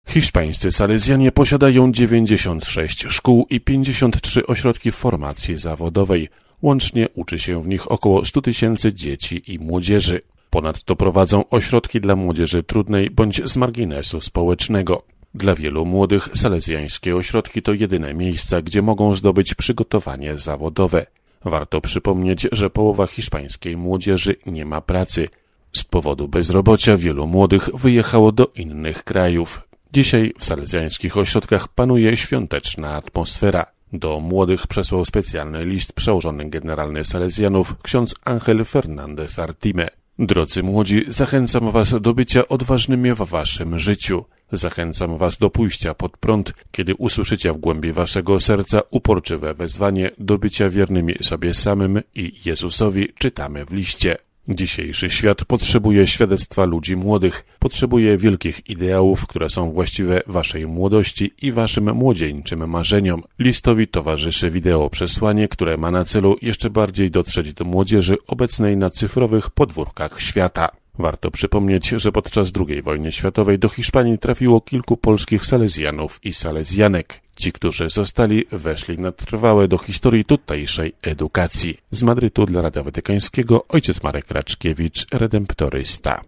Hiszpańscy salezjanie posiadają 96 szkół i 53 ośrodki formacji zawodowej. Łącznie uczy się w nich około 100 tysięcy dzieci i młodzieży. Ponadto prowadzą ośrodki dla młodzieży trudnej bądź z marginesu społecznego. Dla wielu młodych salezjańskie ośrodki to jedyne miejsca, gdzie mogą zdobyć przygotowanie zawodowe. Warto przypomnieć, że połowa hiszpańskiej młodzieży nie ma pracy. Z powodu bezrobocia wielu młodych wyjechało do innych krajów. Dzisiaj w salezjańskich ośrodkach panuje świąteczna atmosfera. Do młodych przesłał specjalny list przełożony generalny salezjanów ksiądz Ángel Fernández Artime. Drodzy młodzi, zachęcam was do bycia odważnymi w waszym życiu. Zachęcam was do pójścia pod prąd, kiedy usłyszycie w głębi waszego serca uporczywe wezwanie do bycia wiernymi sobie samym i Jezusowi, czytamy w liście. Dzisiejszy świat potrzebuje świadectwa ludzi młodych, potrzebuje wielkich ideałów, które są właściwe waszej młodości i waszym młodzieńczym marzeniom. Listowi towarzyszy wideo przesłanie, które ma na celu jeszcze bardziej dotrzeć do młodzieży obecnej na cyfrowych podwórkach świata. Warto przypomnieć, że podczas II wojny światowej do Hiszpanii trafiło kilku polskich salezjanów i salezjanek. Ci, którzy zostali, weszli na trwałe do historii tutejszej edukacji. Z Madrytu dla Radia Watykańskiego ojciec Marek Raczkiewicz, redemptorysta.